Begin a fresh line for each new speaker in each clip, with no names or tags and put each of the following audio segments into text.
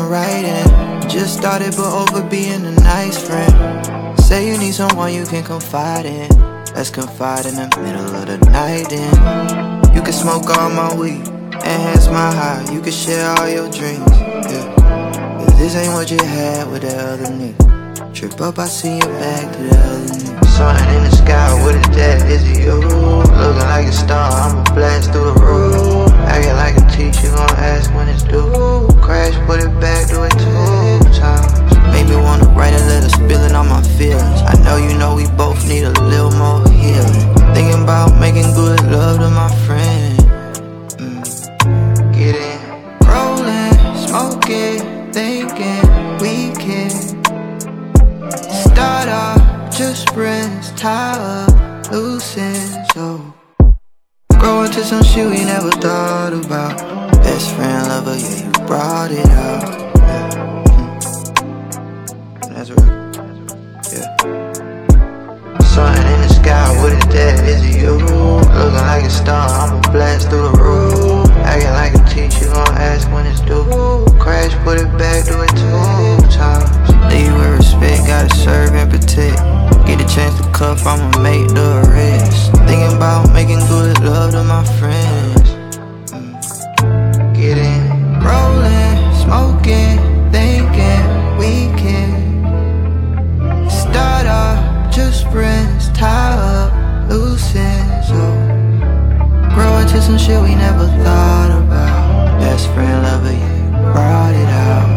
in writing. Just started but over being a nice friend. Say you need someone you can confide in. Let's confide in the middle of the night then. You can smoke all my weed, enhance my high. You can share all your dreams, yeah. If this ain't what you had with that other nigga, trip up, I see you back to the other nigga. Something in the sky, what is that? Is it you? Looking like a star, I'ma blast through the roof. Acting like a teacher, gon' ask when it's due. Crash, put it back, do it 2 times. Made me wanna write a letter, spilling all my feelings. I know you know we both need a little more healing. Thinking about making good love to my friend. Get in, rolling, smoking, thinking we can start off just friends, tie up loose ends. So grow into some shit we never thought about. Best friend, lover, yeah, you brought it out. That's real, yeah. Something in the sky, what is that? Is it you? Looking like a star, I'ma blast through the roof. Acting like a teacher, gon' ask when it's due. Crash, put it back, do it 2 times. Leave with respect, gotta serve and protect. Get a chance to cuff, I'ma make the arrest. Thinking about making good love to my friends. Get in, rolling, smoking, thinking we can start off just friends, tie up loose ends. So grow into some shit we never thought about. Best friend, lover, yeah, you brought it out.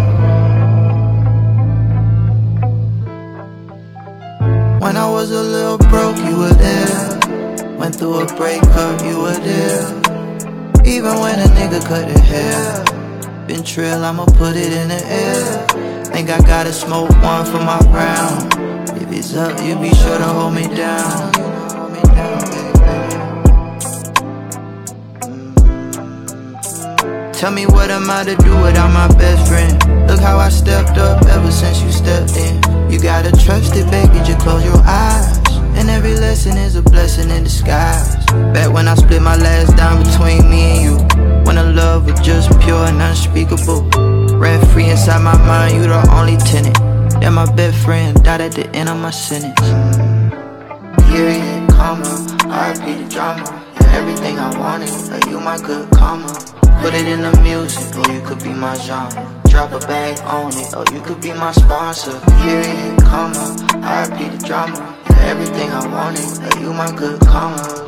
When I was a little broke, you were there. Went through a breakup, you were there. Even when a nigga cut his hair. Been trill, I'ma put it in the air. Think I gotta smoke one for my round. If it's up, you be sure to hold me down. Tell me what am I to do without my best friend? Look how I stepped up ever since you stepped in. You gotta trust it, baby, just close your eyes. And every lesson is a blessing in disguise. Back when I split my last dime between me and you, when the love was just pure and unspeakable. Ran free inside my mind, you the only tenant. Then my best friend died at the end of my sentence. Period, comma, RP the drama. You're everything I wanted, you my good karma. Put it in the music, or you could be my genre. Drop a bag on it, or you could be my sponsor. Period, comma, RP the drama. You're everything I wanted, you my good karma.